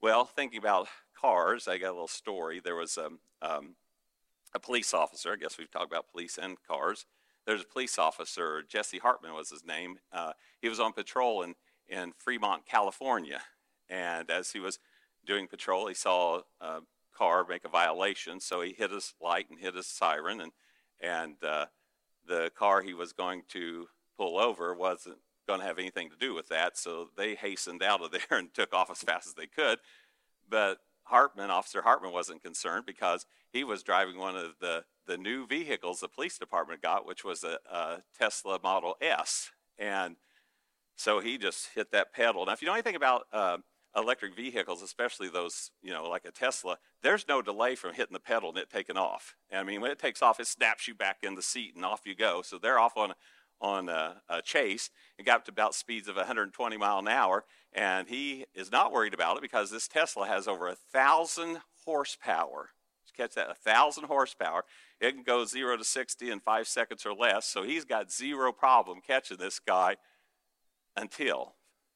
Well, thinking about cars, I got a little story. There was a police officer. I guess we've talked about police and cars. There's a police officer, Jesse Hartman was his name. He was on patrol in Fremont, California. And as he was doing patrol, he saw a car make a violation. So he hit his light and hit his siren. And the car he was going to pull over wasn't going to have anything to do with that. So they hastened out of there and took off as fast as they could. But Officer Hartman wasn't concerned because he was driving one of the new vehicles the police department got, which was a Tesla Model S. And so he just hit that pedal. Now, if you know anything about electric vehicles, especially those, like a Tesla, there's no delay from hitting the pedal and it taking off. And I mean, when it takes off, it snaps you back in the seat and off you go. So they're off on a chase and got up to about speeds of 120 mile an hour. And he is not worried about it because this Tesla has over 1,000 horsepower. Catch that, 1,000 horsepower. It can go 0 to 60 in 5 seconds or less. So he's got zero problem catching this guy until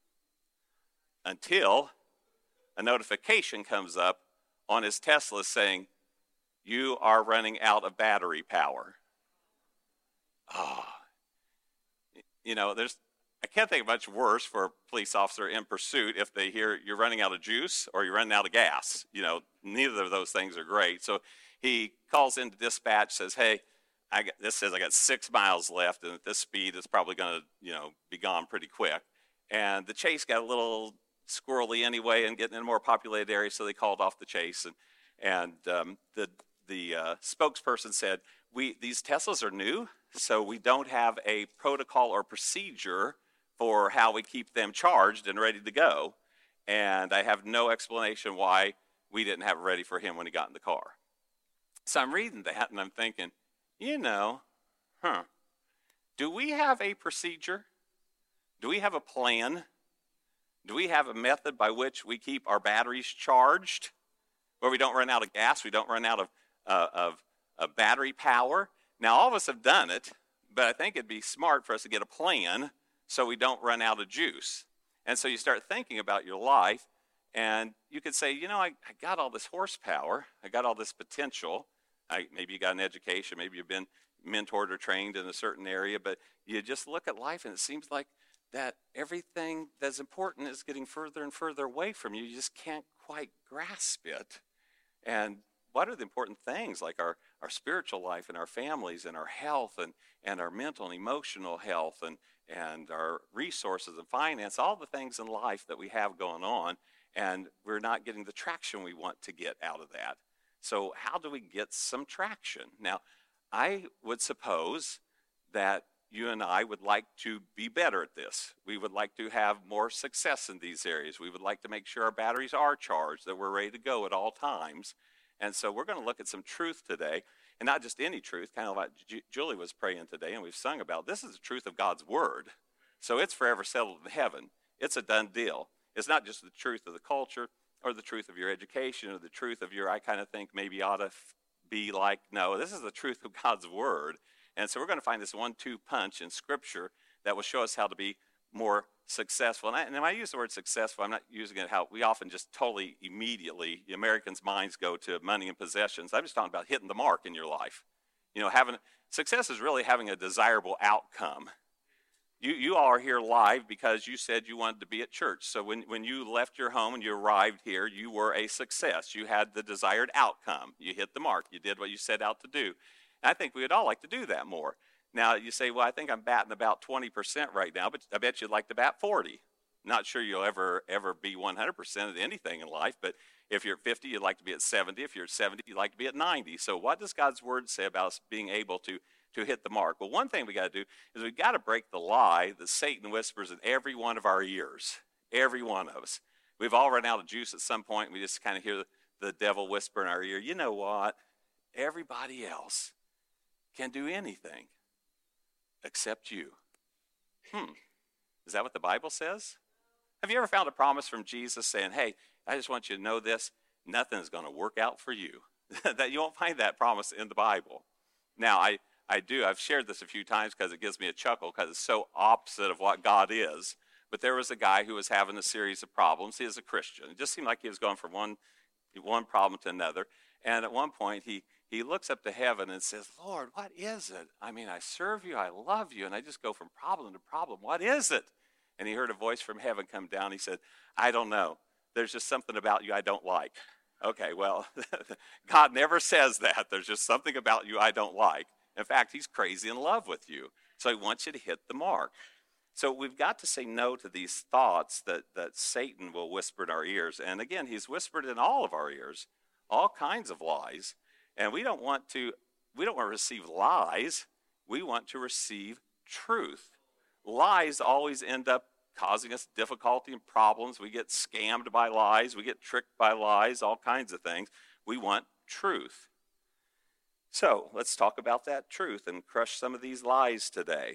a notification comes up on his Tesla saying, "You are running out of battery power." I can't think of much worse for a police officer in pursuit if they hear you're running out of juice or you're running out of gas. Neither of those things are great. So he calls into dispatch, says, "Hey, this says I got 6 miles left, and at this speed, it's probably going to, be gone pretty quick." And the chase got a little squirrely anyway and getting in a more populated area, so they called off the chase. And the spokesperson said, these Teslas are new, so we don't have a protocol or procedure for how we keep them charged and ready to go. And I have no explanation why we didn't have it ready for him when he got in the car. So I'm reading that and I'm thinking, do we have a procedure? Do we have a plan? Do we have a method by which we keep our batteries charged, where we don't run out of gas, we don't run out of battery power? Now, all of us have done it, but I think it'd be smart for us to get a plan so we don't run out of juice. And so you start thinking about your life, and you could say, I got all this horsepower, I got all this potential. Maybe you got an education, maybe you've been mentored or trained in a certain area, but you just look at life and it seems like that everything that's important is getting further and further away from you. You just can't quite grasp it. And what are the important things, like our spiritual life and our families and our health and our mental and emotional health and our resources and finance, all the things in life that we have going on, and we're not getting the traction we want to get out of that. So how do we get some traction? Now, I would suppose that you and I would like to be better at this. We would like to have more success in these areas. We would like to make sure our batteries are charged, that we're ready to go at all times. And so we're going to look at some truth today, and not just any truth, kind of like Julie was praying today, and we've sung about. This is the truth of God's word. So it's forever settled in heaven. It's a done deal. It's not just the truth of the culture or the truth of your education or the truth of I kind of think maybe ought to be like. No, this is the truth of God's word. And so we're going to find this 1-2 punch in Scripture that will show us how to be more successful. And when I use the word successful, I'm not using it how we often just totally immediately, the Americans' minds go to money and possessions. I'm just talking about hitting the mark in your life. Success is really having a desirable outcome. You all are here live because you said you wanted to be at church. So when you left your home and you arrived here, you were a success. You had the desired outcome. You hit the mark. You did what you set out to do. And I think we would all like to do that more. Now, you say, well, I think I'm batting about 20% right now, but I bet you'd like to bat 40. Not sure you'll ever be 100% at anything in life, but if you're at 50, you'd like to be at 70. If you're at 70, you'd like to be at 90. So what does God's word say about us being able to hit the mark? Well, one thing we got to do is we've got to break the lie that Satan whispers in every one of our ears, every one of us. We've all run out of juice at some point, and we just kind of hear the devil whisper in our ear, you know what? Everybody else can do anything except you. Is that what the Bible says? Have you ever found a promise from Jesus saying, hey, I just want you to know this, nothing is going to work out for you? That you won't find that promise in the Bible. Now, I do. I've shared this a few times because it gives me a chuckle because it's so opposite of what God is. but there was a guy who was having a series of problems. He was a Christian. It just seemed like he was going from one problem to another. And at one point, he looks up to heaven and says, Lord, what is it? I mean, I serve you, I love you, and I just go from problem to problem. What is it? And he heard a voice from heaven come down. He said, I don't know. There's just something about you I don't like. Okay, well, God never says that. There's just something about you I don't like. In fact, he's crazy in love with you. So he wants you to hit the mark. So we've got to say no to these thoughts that Satan will whisper in our ears. And again, he's whispered in all of our ears, all kinds of lies. And we don't want to receive lies. We want to receive truth. Lies always end up causing us difficulty and problems. We get scammed by lies. We get tricked by lies, all kinds of things. We want truth. So let's talk about that truth and crush some of these lies today.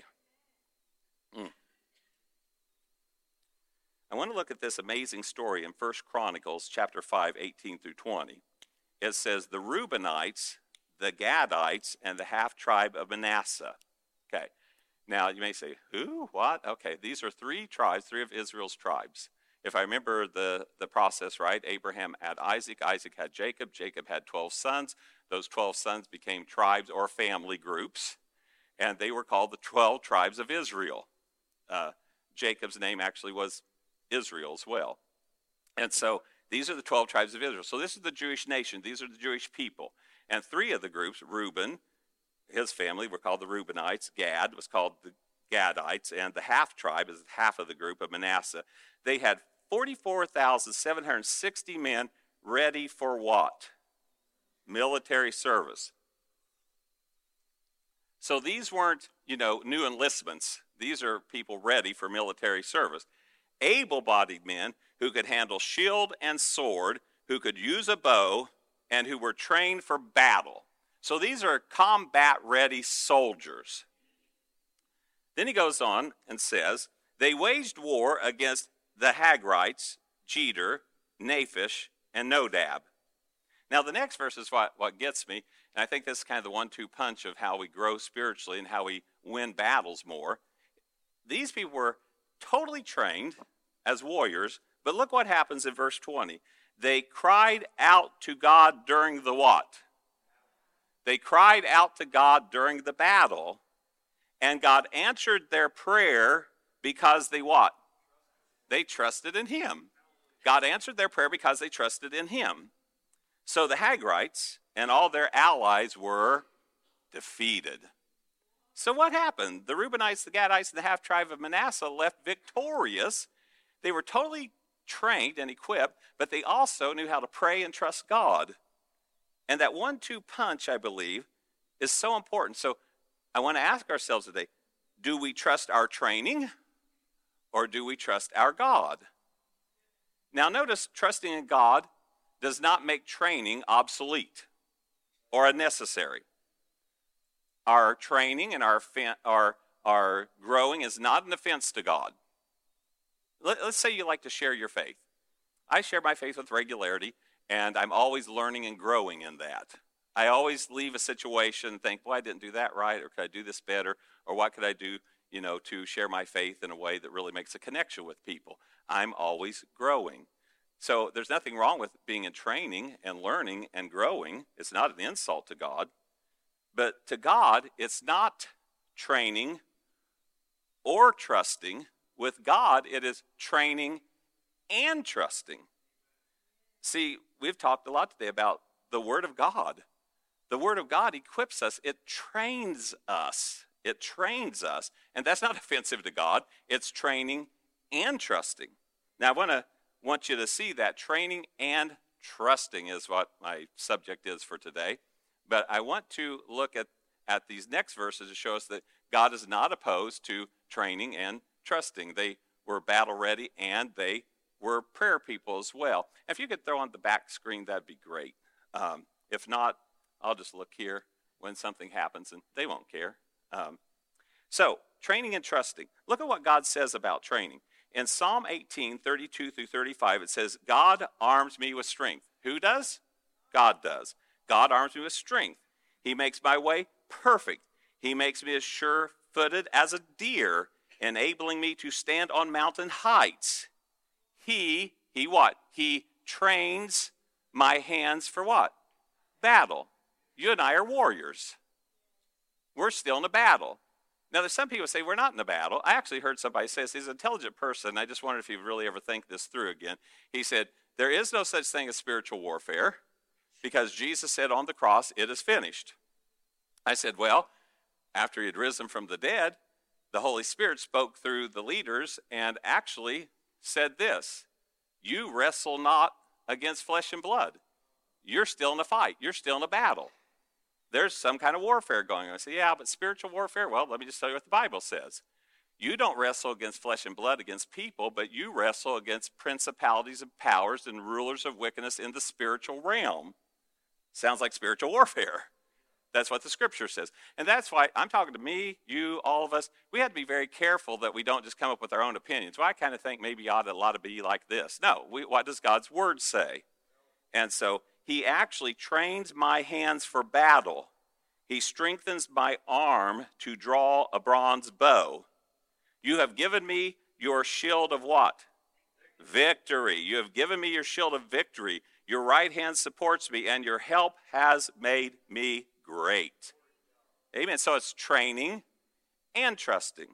I want to look at this amazing story in 1 Chronicles chapter 5, 18 through 20. It says, the Reubenites, the Gadites, and the half-tribe of Manasseh. Okay. Now, you may say, who? What? Okay, these are three tribes, three of Israel's tribes. If I remember the process right, Abraham had Isaac, Isaac had Jacob, Jacob had 12 sons. Those 12 sons became tribes or family groups, and they were called the 12 tribes of Israel. Jacob's name actually was Israel as well. And so these are the 12 tribes of Israel. So this is the Jewish nation. These are the Jewish people. And three of the groups, Reuben, his family were called the Reubenites. Gad was called the Gadites. And the half tribe is half of the group of Manasseh. They had 44,760 men ready for what? Military service. So these weren't, new enlistments. These are people ready for military service. Able-bodied men who could handle shield and sword, who could use a bow, and who were trained for battle. So these are combat-ready soldiers. Then he goes on and says, they waged war against the Hagrites, Jeter, Naphish, and Nodab. Now the next verse is what gets me, and I think this is kind of the 1-2 punch of how we grow spiritually and how we win battles more. These people were totally trained as warriors, but look what happens in verse 20. They cried out to God during the what? They cried out to God during the battle, and God answered their prayer because they what? They trusted in him. God answered their prayer because they trusted in him. So the Hagrites and all their allies were defeated. So what happened? The Reubenites, the Gadites, and the half-tribe of Manasseh left victorious. They were totally trained and equipped, but they also knew how to pray and trust God. And that 1-2 punch, I believe, is so important. So I want to ask ourselves today, do we trust our training or do we trust our God? Now notice, trusting in God does not make training obsolete or unnecessary. Our training and our growing is not an offense to God. Let's say you like to share your faith. I share my faith with regularity, and I'm always learning and growing in that. I always leave a situation and think, well, I didn't do that right, or could I do this better, or what could I do, to share my faith in a way that really makes a connection with people. I'm always growing. So there's nothing wrong with being in training and learning and growing. It's not an insult to God. But to God, it's not training or trusting. With God, it is training and trusting. See, we've talked a lot today about the Word of God. The Word of God equips us. It trains us. It trains us. And that's not offensive to God. It's training and trusting. Now, I want you to see that training and trusting is what my subject is for today. But I want to look at these next verses to show us that God is not opposed to training and trusting. They were battle ready and they were prayer people as well. If you could throw on the back screen, that'd be great. If not, I'll just look here when something happens and they won't care. So, training and trusting. Look at what God says about training. In Psalm 18, 32 through 35, it says, God arms me with strength. Who does? God does. God arms me with strength. He makes my way perfect. He makes me as sure-footed as a deer. enabling me to stand on mountain heights. He what? He trains my hands for what? Battle. You and I are warriors. We're still in a battle. Now, there's some people who say we're not in a battle. I actually heard somebody say this. He's an intelligent person. I just wondered if you really ever think this through again. He said, there is no such thing as spiritual warfare because Jesus said on the cross, it is finished. I said, well, after he had risen from the dead, the Holy Spirit spoke through the leaders and actually said this, you wrestle not against flesh and blood. You're still in a fight. You're still in a battle. There's some kind of warfare going on. I say, yeah, but spiritual warfare? Well, let me just tell you what the Bible says. You don't wrestle against flesh and blood, against people, but you wrestle against principalities and powers and rulers of wickedness in the spiritual realm. Sounds like spiritual warfare. That's what the scripture says. And that's why I'm talking to me, you, all of us. We have to be very careful that we don't just come up with our own opinions. Well, I kind of think maybe a lot to be like this. No, what does God's word say? And so he actually trains my hands for battle. He strengthens my arm to draw a bronze bow. You have given me your shield of what? Victory. You have given me your shield of victory. Your right hand supports me, and your help has made me great. Amen. So it's training and trusting.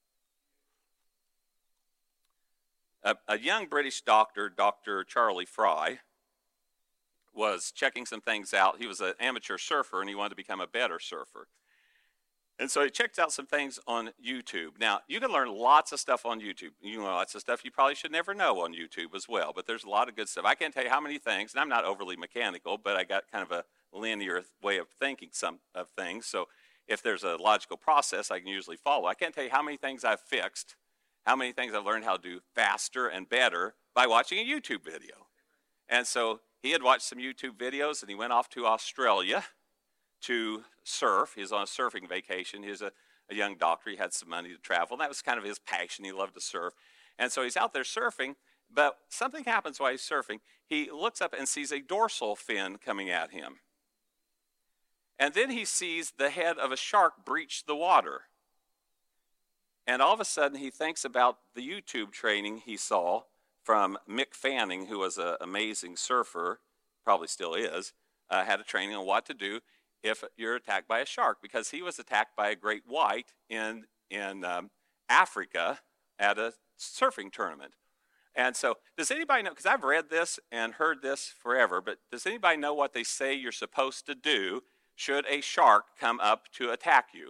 A young British doctor, Dr. Charlie Fry, was checking some things out. He was an amateur surfer, and he wanted to become a better surfer. And so he checked out some things on YouTube. Now, you can learn lots of stuff on YouTube. You know, lots of stuff you probably should never know on YouTube as well, but there's a lot of good stuff. I can't tell you how many things, and I'm not overly mechanical, but I got kind of a linear way of thinking some of things. So if there's a logical process, I can usually follow. I can't tell you how many things I've fixed, how many things I've learned how to do faster and better by watching a YouTube video. And so he had watched some YouTube videos, and he went off to Australia to surf. He was on a surfing vacation. He was a young doctor. He had some money to travel. And that was kind of his passion. He loved to surf. And so he's out there surfing, but something happens while he's surfing. He looks up and sees a dorsal fin coming at him. And then he sees the head of a shark breach the water. And all of a sudden, he thinks about the YouTube training he saw from Mick Fanning, who was an amazing surfer, probably still is, had a training on what to do if you're attacked by a shark, because he was attacked by a great white in Africa at a surfing tournament. And so does anybody know, because I've read this and heard this forever, but does anybody know what they say you're supposed to do should a shark come up to attack you?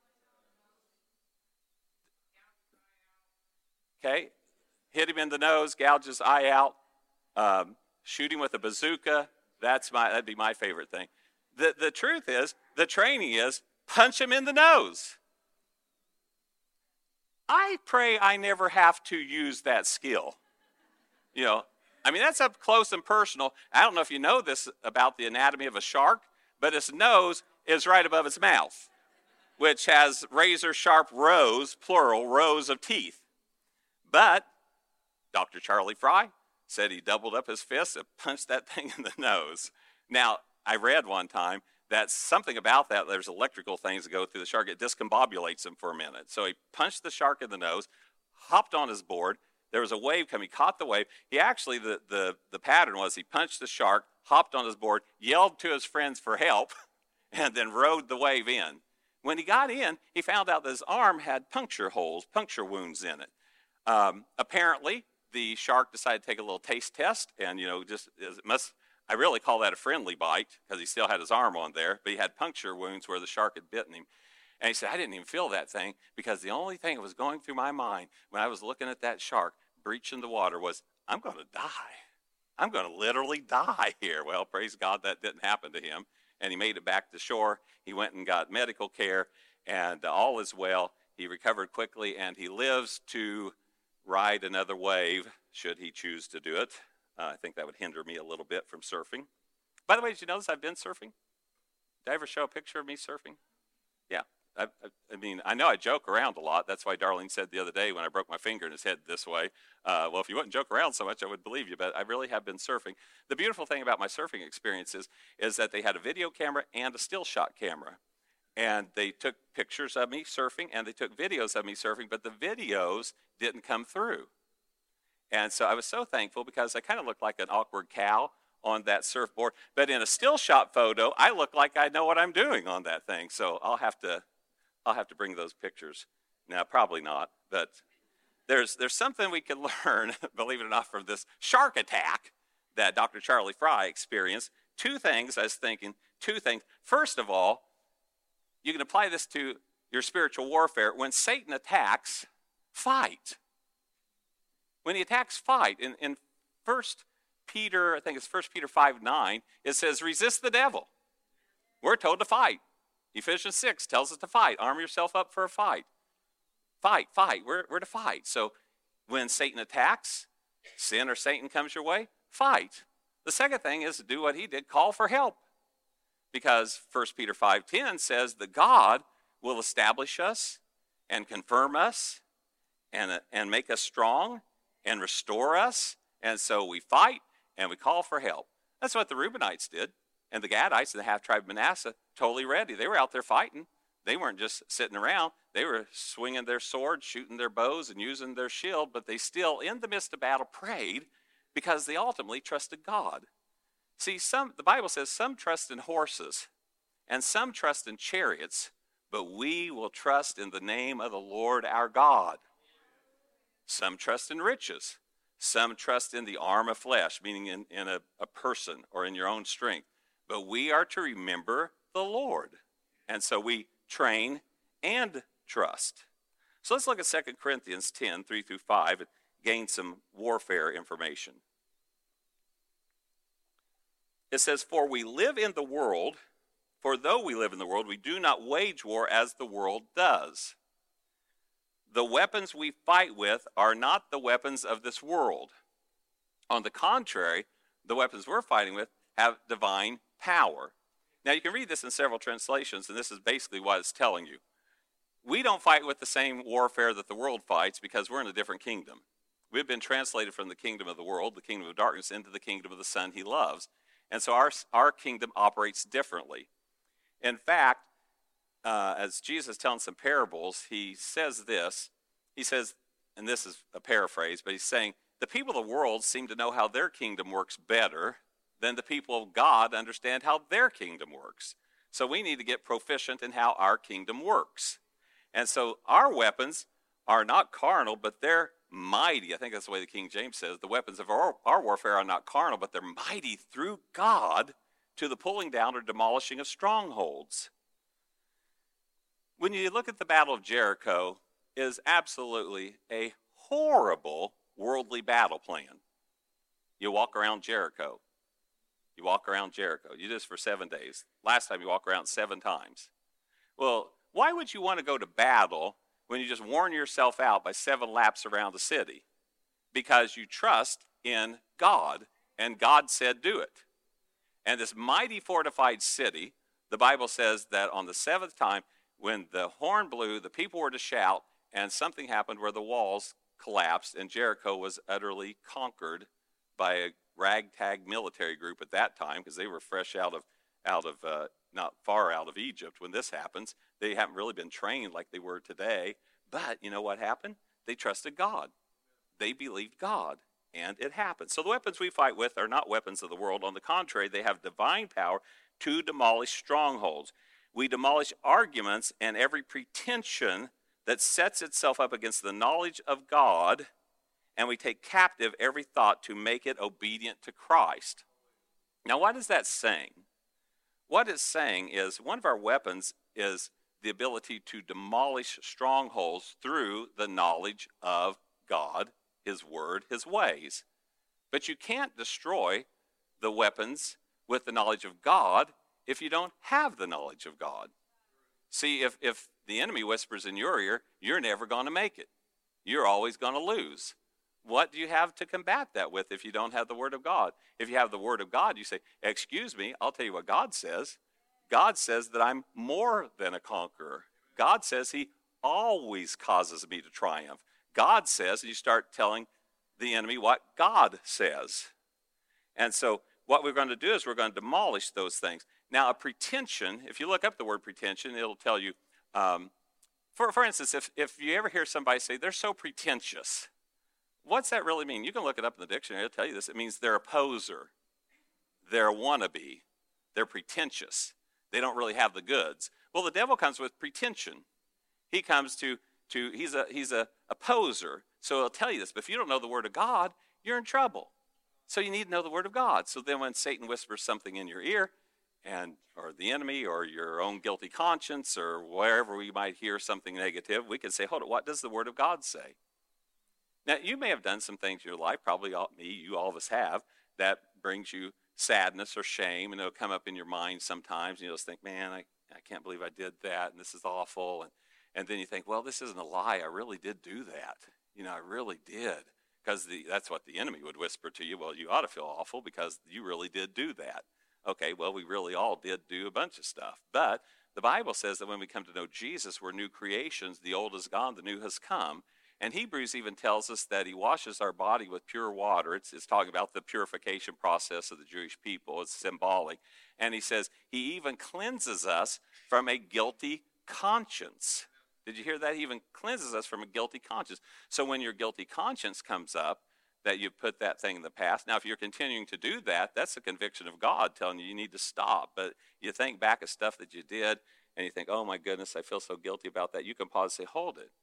Okay, hit him in the nose, gouge his eye out, shoot him with a bazooka. That'd be my favorite thing. The truth is, the training is, punch him in the nose. I pray I never have to use that skill. You know, I mean, that's up close and personal. I don't know if you know this about the anatomy of a shark, but its nose is right above its mouth, which has razor-sharp rows, plural, rows of teeth. But Dr. Charlie Fry said he doubled up his fist and punched that thing in the nose. Now, I read one time that something about that, there's electrical things that go through the shark. It discombobulates him for a minute. So he punched the shark in the nose, hopped on his board. There was a wave coming. He caught the wave. He actually, the pattern was he punched the shark, hopped on his board, yelled to his friends for help, and then rode the wave in. When he got in, he found out that his arm had puncture wounds in it. Apparently, the shark decided to take a little taste test, and I really call that a friendly bite because he still had his arm on there, but he had puncture wounds where the shark had bitten him. And he said, I didn't even feel that thing because the only thing that was going through my mind when I was looking at that shark breaching the water was, I'm going to die. I'm going to literally die here. Well, praise God, that didn't happen to him. And he made it back to shore. He went and got medical care, and all is well. He recovered quickly, and he lives to ride another wave should he choose to do it. I think that would hinder me a little bit from surfing. By the way, did you notice I've been surfing? Did I ever show a picture of me surfing? Yeah. I mean, I know I joke around a lot. That's why Darlene said the other day when I broke my finger and his head this way, well, if you wouldn't joke around so much, I would believe you. But I really have been surfing. The beautiful thing about my surfing experiences is that they had a video camera and a still shot camera. And they took pictures of me surfing, and they took videos of me surfing, but the videos didn't come through. And so I was so thankful because I kind of looked like an awkward cow on that surfboard. But in a still shot photo, I look like I know what I'm doing on that thing. So I'll have to bring those pictures. Now, probably not, but there's something we can learn, believe it or not, from this shark attack that Dr. Charlie Fry experienced. Two things. First of all, you can apply this to your spiritual warfare. When Satan attacks, fight. When he attacks, fight. In 1 Peter, I think it's 1 Peter 5:9, it says, resist the devil. We're told to fight. Ephesians 6 tells us to fight. Arm yourself up for a fight. Fight. We're to fight. So when Satan attacks, sin or Satan comes your way, fight. The second thing is to do what he did, call for help. Because 1 Peter 5:10 says that God will establish us and confirm us and make us strong and restore us. And so we fight and we call for help. That's what the Reubenites did. And the Gadites and the half-tribe of Manasseh, totally ready. They were out there fighting. They weren't just sitting around. They were swinging their swords, shooting their bows, and using their shield. But they still, in the midst of battle, prayed because they ultimately trusted God. See, the Bible says some trust in horses and some trust in chariots, but we will trust in the name of the Lord our God. Some trust in riches. Some trust in the arm of flesh, meaning in a person or in your own strength. But we are to remember the Lord. And so we train and trust. So let's look at 2 Corinthians 10, 3-5, and gain some warfare information. It says, for though we live in the world, we do not wage war as the world does. The weapons we fight with are not the weapons of this world. On the contrary, the weapons we're fighting with have divine power. Now, you can read this in several translations, and this is basically what it's telling you. We don't fight with the same warfare that the world fights because we're in a different kingdom. We've been translated from the kingdom of the world, the kingdom of darkness, into the kingdom of the Son he loves. And so our kingdom operates differently. In fact, as Jesus is telling some parables, he says this. He says, and this is a paraphrase, but he's saying, the people of the world seem to know how their kingdom works better than the people of God understand how their kingdom works. So we need to get proficient in how our kingdom works. And so our weapons are not carnal, but they're mighty. I think that's the way the King James says. The weapons of our warfare are not carnal, but they're mighty through God to the pulling down or demolishing of strongholds. When you look at the Battle of Jericho, it is absolutely a horrible worldly battle plan. You walk around Jericho. You do this for 7 days. Last time you walk around 7 times. Well, why would you want to go to battle when you just worn yourself out by 7 laps around the city? Because you trust in God, and God said do it. And this mighty fortified city, the Bible says that on the 7th time, when the horn blew, the people were to shout, and something happened where the walls collapsed, and Jericho was utterly conquered by a ragtag military group at that time, because they were fresh out of not far out of Egypt when this happens. They haven't really been trained like they were today. But you know what happened? They trusted God. They believed God, and it happened. So the weapons we fight with are not weapons of the world. On the contrary, they have divine power to demolish strongholds. We demolish arguments and every pretension that sets itself up against the knowledge of God, and we take captive every thought to make it obedient to Christ. Now, what is that saying? What it's saying is one of our weapons is the ability to demolish strongholds through the knowledge of God, his word, his ways. But you can't destroy the weapons with the knowledge of God if you don't have the knowledge of God. See, if the enemy whispers in your ear, you're never going to make it. You're always going to lose. What do you have to combat that with if you don't have the Word of God? If you have the Word of God, you say, excuse me, I'll tell you what God says. God says that I'm more than a conqueror. God says he always causes me to triumph. God says, and you start telling the enemy what God says. And so what we're going to do is we're going to demolish those things. Now, a pretension, if you look up the word pretension, it'll tell you, for instance, if you ever hear somebody say, they're so pretentious, what's that really mean? You can look it up in the dictionary. It'll tell you this. It means they're a poser. They're a wannabe. They're pretentious. They don't really have the goods. Well, the devil comes with pretension. He comes he's a poser. So he'll tell you this. But if you don't know the word of God, you're in trouble. So you need to know the word of God. So then when Satan whispers something in your ear, or the enemy, or your own guilty conscience, or wherever we might hear something negative, we can say, hold on, what does the word of God say? Now, you may have done some things in your life, probably all of us have, that brings you sadness or shame, and it'll come up in your mind sometimes, and you'll just think, man, I can't believe I did that, and this is awful. And then you think, well, this isn't a lie. I really did do that. I really did. Because that's what the enemy would whisper to you. Well, you ought to feel awful because you really did do that. Okay, well, we really all did do a bunch of stuff. But the Bible says that when we come to know Jesus, we're new creations. The old is gone, the new has come. And Hebrews even tells us that he washes our body with pure water. It's talking about the purification process of the Jewish people. It's symbolic. And he says he even cleanses us from a guilty conscience. Did you hear that? He even cleanses us from a guilty conscience. So when your guilty conscience comes up, that you put that thing in the past. Now, if you're continuing to do that, that's a conviction of God telling you need to stop. But you think back at stuff that you did, and you think, oh my goodness, I feel so guilty about that. You can pause and say, hold it.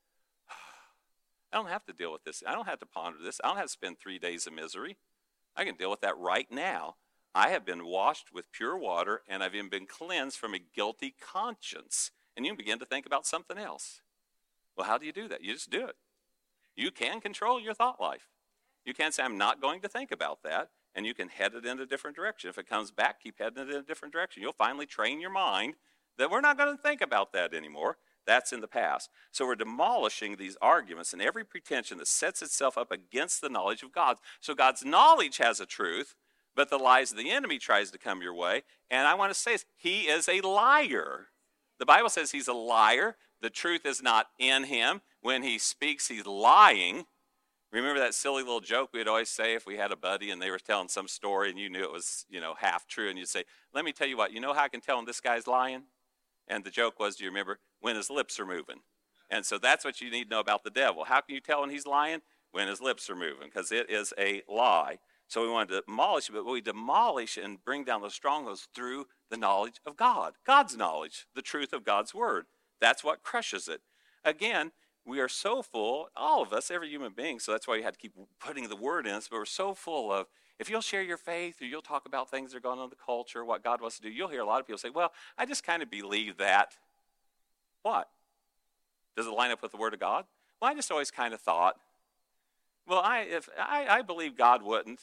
I don't have to deal with this. I don't have to ponder this. I don't have to spend 3 days of misery. I can deal with that right now. I have been washed with pure water, and I've even been cleansed from a guilty conscience. And you can begin to think about something else. Well, how do you do that? You just do it. You can control your thought life. You can say, I'm not going to think about that, and you can head it in a different direction. If it comes back, keep heading it in a different direction. You'll finally train your mind that we're not going to think about that anymore. That's in the past. So we're demolishing these arguments and every pretension that sets itself up against the knowledge of God. So God's knowledge has a truth, but the lies of the enemy tries to come your way. And I want to say this, he is a liar. The Bible says he's a liar. The truth is not in him. When he speaks, he's lying. Remember that silly little joke we'd always say if we had a buddy and they were telling some story and you knew it was, half true, and you'd say, let me tell you what, you know how I can tell when this guy's lying? And the joke was, do you remember, when his lips are moving. And so that's what you need to know about the devil. How can you tell when he's lying? When his lips are moving, because it is a lie. So we want to demolish it, but we demolish and bring down the strongholds through the knowledge of God. God's knowledge, the truth of God's word. That's what crushes it. Again, we are so full, all of us, every human being, so that's why you had to keep putting the word in us, but we're so full of, if you'll share your faith or you'll talk about things that are going on in the culture, what God wants to do, you'll hear a lot of people say, well, I just kind of believe that. What? Does it line up with the word of God? Well, I just always kind of thought. Well, I believe God wouldn't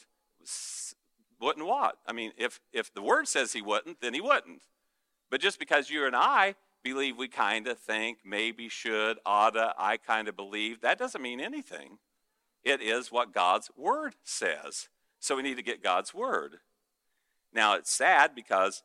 what? I mean, if the word says he wouldn't, then he wouldn't. But just because you and I believe, we kind of think, maybe, should, oughta, I kind of believe, that doesn't mean anything. It is what God's word says. So we need to get God's word. Now, it's sad because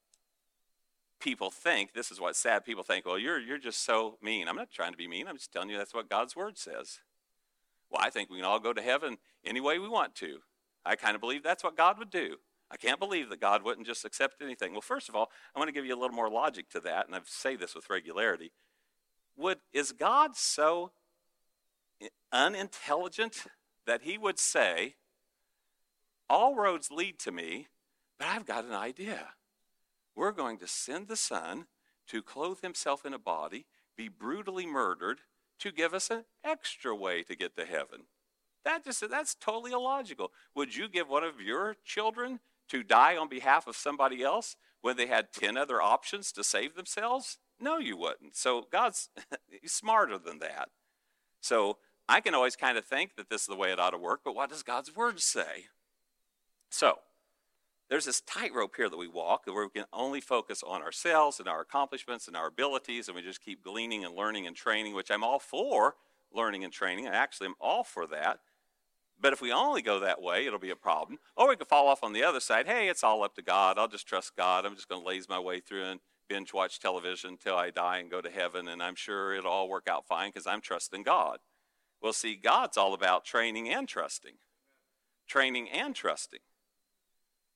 people think, this is what's sad, people think, well, you're just so mean. I'm not trying to be mean. I'm just telling you that's what God's word says. Well, I think we can all go to heaven any way we want to. I kind of believe that's what God would do. I can't believe that God wouldn't just accept anything. Well, first of all, I want to give you a little more logic to that, and I say this with regularity. Is God so unintelligent that he would say, all roads lead to me, but I've got an idea. We're going to send the Son to clothe himself in a body, be brutally murdered, to give us an extra way to get to heaven. That's totally illogical. Would you give one of your children to die on behalf of somebody else when they had 10 other options to save themselves? No, you wouldn't. So God's he's smarter than that. So I can always kind of think that this is the way it ought to work, but what does God's word say? So there's this tightrope here that we walk where we can only focus on ourselves and our accomplishments and our abilities, and we just keep gleaning and learning and training, which I'm all for learning and training. I actually am all for that. But if we only go that way, it'll be a problem. Or we could fall off on the other side. Hey, it's all up to God. I'll just trust God. I'm just going to laze my way through and binge watch television until I die and go to heaven, and I'm sure it'll all work out fine because I'm trusting God. Well, see, God's all about training and trusting. Training and trusting.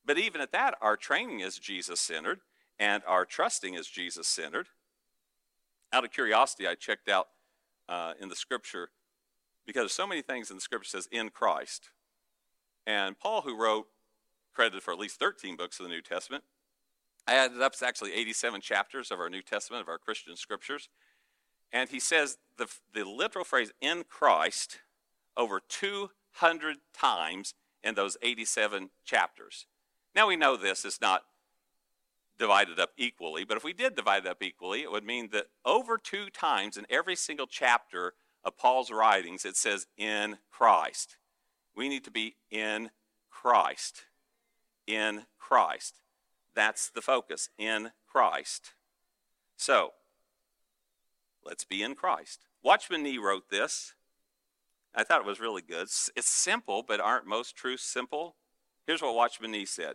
But even at that, our training is Jesus-centered, and our trusting is Jesus-centered. Out of curiosity, I checked out in the Scripture, because so many things in the Scripture says, in Christ. And Paul, who wrote, credited for at least 13 books of the New Testament, I added up, it's actually 87 chapters of our New Testament, of our Christian Scriptures. And he says the literal phrase, in Christ, over 200 times in those 87 chapters. Now we know this is not divided up equally, but if we did divide it up equally, it would mean that over 2 times in every single chapter of Paul's writings, it says, in Christ. We need to be in Christ. In Christ. That's the focus, in Christ. So, let's be in Christ. Watchman Nee wrote this. I thought it was really good. It's simple, but aren't most truths simple? Here's what Watchman Nee said.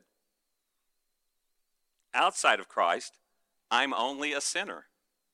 Outside of Christ, I'm only a sinner.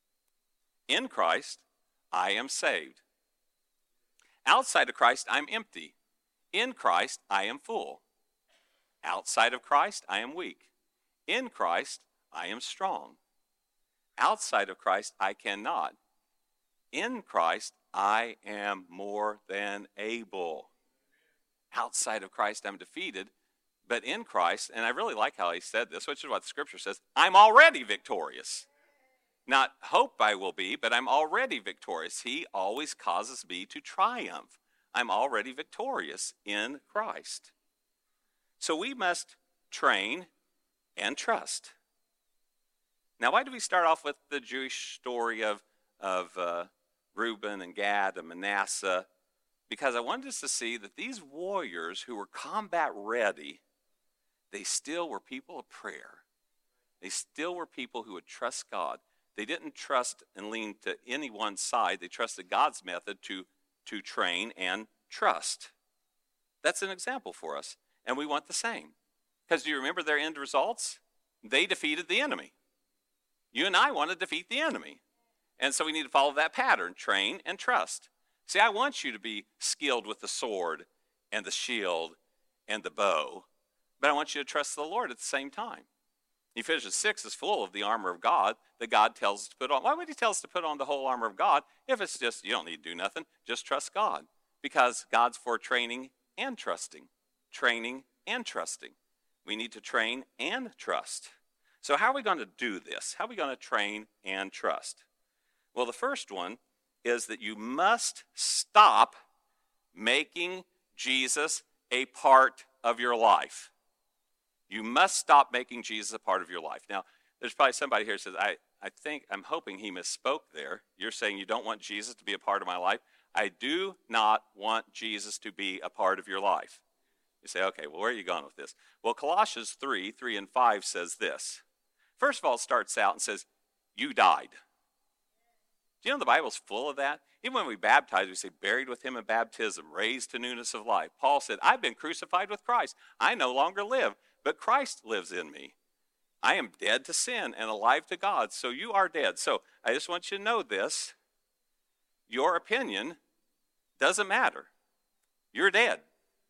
In Christ, I am saved. Outside of Christ, I'm empty. In Christ, I am full. Outside of Christ, I am weak. In Christ, I am strong. Outside of Christ, I cannot. In Christ, I am more than able. Outside of Christ, I'm defeated. But in Christ, and I really like how he said this, which is what the Scripture says, I'm already victorious. Not hope I will be, but I'm already victorious. He always causes me to triumph. I'm already victorious in Christ. So we must train and trust. Now, why do we start off with the Jewish story of Reuben and Gad and Manasseh? Because I wanted us to see that these warriors who were combat ready, they still were people of prayer. They still were people who would trust God. They didn't trust and lean to any one side. They trusted God's method to train and trust. That's an example for us. And we want the same. Because do you remember their end results? They defeated the enemy. You and I want to defeat the enemy. And so we need to follow that pattern, train and trust. See, I want you to be skilled with the sword and the shield and the bow, but I want you to trust the Lord at the same time. Ephesians 6 is full of the armor of God that God tells us to put on. Why would he tell us to put on the whole armor of God if it's just, you don't need to do nothing, just trust God? Because God's for training and trusting. Training and trusting. We need to train and trust. So how are we going to do this? How are we going to train and trust? Well, the first one is that you must stop making Jesus a part of your life. You must stop making Jesus a part of your life. Now, there's probably somebody here who says, I'm hoping he misspoke there. You're saying you don't want Jesus to be a part of my life. I do not want Jesus to be a part of your life. You say, okay, well, where are you going with this? Well, Colossians 3 and 5 says this. First of all, it starts out and says, you died. Do you know the Bible's full of that? Even when we baptize, we say, buried with him in baptism, raised to newness of life. Paul said, I've been crucified with Christ. I no longer live, but Christ lives in me. I am dead to sin and alive to God. So you are dead. So I just want you to know this. Your opinion doesn't matter. You're dead.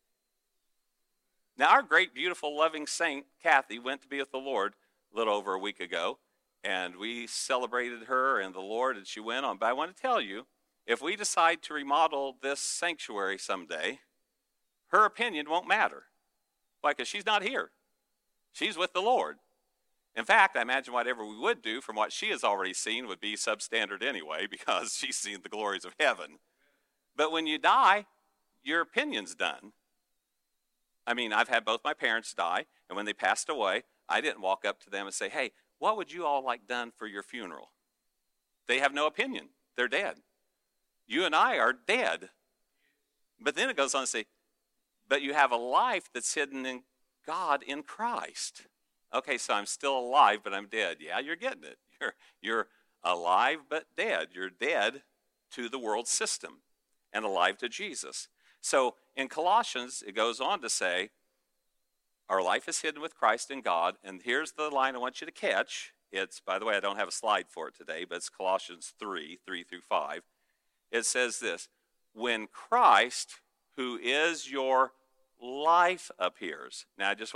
Now, our great, beautiful, loving saint, Kathy, went to be with the Lord a little over a week ago, and we celebrated her and the Lord, and she went on. But I want to tell you, if we decide to remodel this sanctuary someday, her opinion won't matter. Why? Because she's not here. She's with the Lord. In fact, I imagine whatever we would do from what she has already seen would be substandard anyway, because she's seen the glories of heaven. But when you die, your opinion's done. I mean, I've had both my parents die, and when they passed away, I didn't walk up to them and say, hey, what would you all like done for your funeral? They have no opinion. They're dead. You and I are dead. But then it goes on to say, but you have a life that's hidden in God in Christ. Okay, so I'm still alive, but I'm dead. Yeah, you're getting it. You're alive but dead. You're dead to the world system and alive to Jesus. So in Colossians, it goes on to say, our life is hidden with Christ in God. And here's the line I want you to catch. It's, by the way, I don't have a slide for it today, but it's Colossians 3 through 5. It says this, when Christ, who is your life, appears. Now, I just want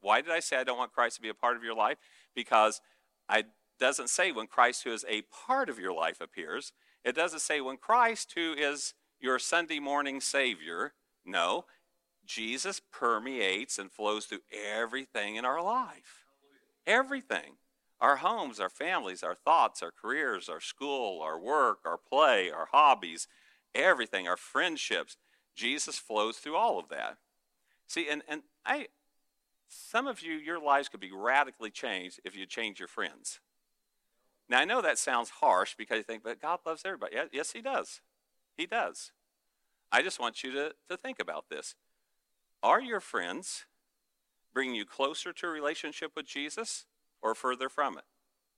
Why did I say I don't want Christ to be a part of your life? Because it doesn't say when Christ, who is a part of your life, appears. It doesn't say when Christ, who is your Sunday morning Savior. No, Jesus permeates and flows through everything in our life. Everything. Our homes, our families, our thoughts, our careers, our school, our work, our play, our hobbies, everything, our friendships. Jesus flows through all of that. See, some of you, your lives could be radically changed if you change your friends. Now, I know that sounds harsh because you think, but God loves everybody. Yes, he does. He does. I just want you to think about this. Are your friends bringing you closer to a relationship with Jesus or further from it?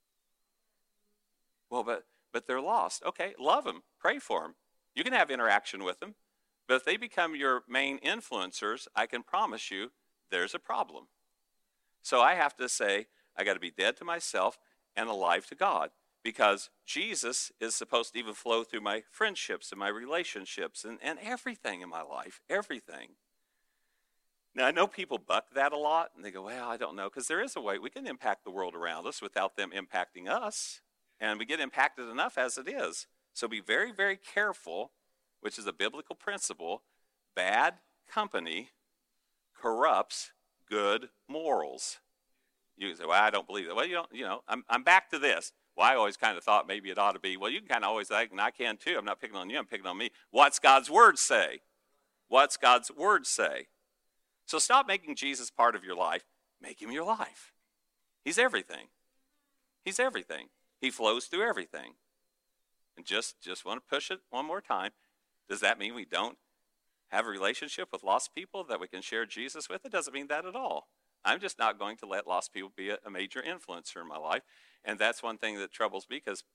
Well, but they're lost. Okay, love them. Pray for them. You can have interaction with them. But if they become your main influencers, I can promise you there's a problem. So I have to say, I got to be dead to myself and alive to God, because Jesus is supposed to even flow through my friendships and my relationships and everything in my life, everything. Now, I know people buck that a lot, and they go, well, I don't know, because there is a way we can impact the world around us without them impacting us, and we get impacted enough as it is. So be very, very careful, which is a biblical principle. Bad company corrupts good morals. You can say, well, I don't believe that. Well, I'm back to this. Well, I always kind of thought maybe it ought to be. Well, you can kind of always think, and I can too. I'm not picking on you, I'm picking on me. What's God's word say? What's God's word say? So stop making Jesus part of your life. Make him your life. He's everything. He's everything. He flows through everything. And just want to push it one more time. Does that mean we don't have a relationship with lost people that we can share Jesus with? It doesn't mean that at all. I'm just not going to let lost people be a major influencer in my life. And that's one thing that troubles me because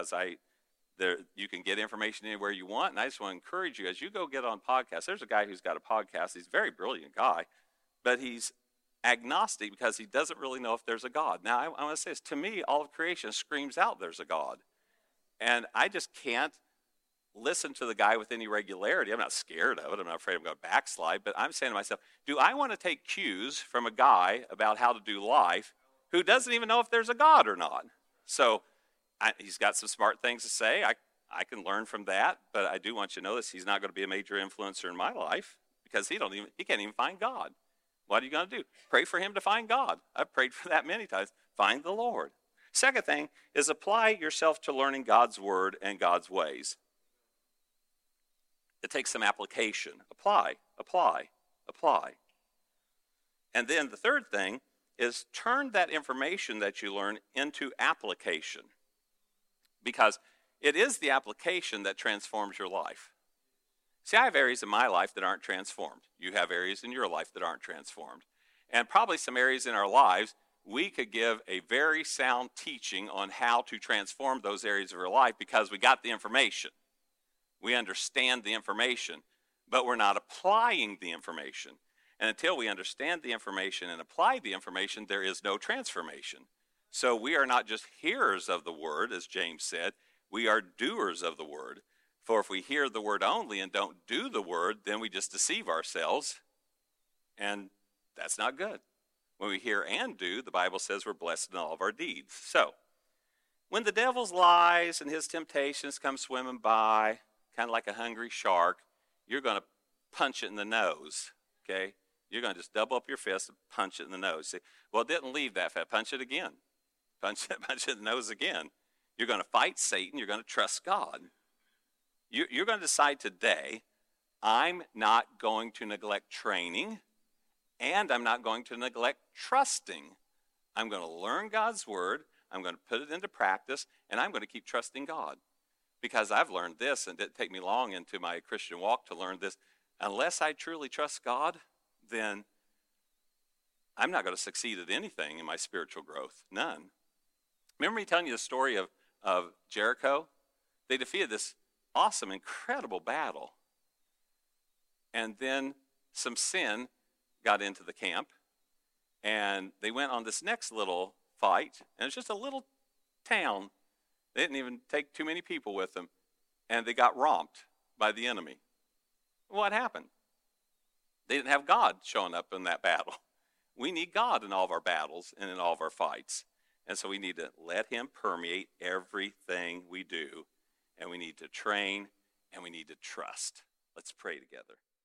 you can get information anywhere you want. And I just want to encourage you, as you go get on podcasts, there's a guy who's got a podcast. He's a very brilliant guy, but he's agnostic because he doesn't really know if there's a God. Now, I want to say this. To me, all of creation screams out there's a God. And I just can't listen to the guy with any regularity. I'm not scared of it. I'm not afraid I'm going to backslide. But I'm saying to myself, do I want to take cues from a guy about how to do life who doesn't even know if there's a God or not? So he's got some smart things to say. I can learn from that. But I do want you to know this. He's not going to be a major influencer in my life because he can't even find God. What are you going to do? Pray for him to find God. I've prayed for that many times. Find the Lord. Second thing is apply yourself to learning God's word and God's ways. It takes some application. Apply. And then the third thing is turn that information that you learn into application, because it is the application that transforms your life. See, I have areas in my life that aren't transformed. You have areas in your life that aren't transformed. And probably some areas in our lives, we could give a very sound teaching on how to transform those areas of our life because we got the information. We understand the information, but we're not applying the information. And until we understand the information and apply the information, there is no transformation. So we are not just hearers of the word, as James said, we are doers of the word. For if we hear the word only and don't do the word, then we just deceive ourselves, and that's not good. When we hear and do, the Bible says we're blessed in all of our deeds. So, when the devil's lies and his temptations come swimming by, kind of like a hungry shark, you're going to punch it in the nose, okay? You're going to just double up your fist and punch it in the nose. See, well, it didn't leave that fast. Punch it again. Punch it in the nose again. You're going to fight Satan. You're going to trust God. You're going to decide today, I'm not going to neglect training, and I'm not going to neglect trusting. I'm going to learn God's word. I'm going to put it into practice, and I'm going to keep trusting God. Because I've learned this, and it didn't take me long into my Christian walk to learn this. Unless I truly trust God, then I'm not going to succeed at anything in my spiritual growth. None. Remember me telling you the story of Jericho? They defeated this awesome, incredible battle. And then some sin got into the camp, and they went on this next little fight, and it's just a little town. They didn't even take too many people with them, and they got romped by the enemy. What happened? They didn't have God showing up in that battle. we need God in all of our battles and in all of our fights. And so we need to let him permeate everything we do. And we need to train and we need to trust. Let's pray together.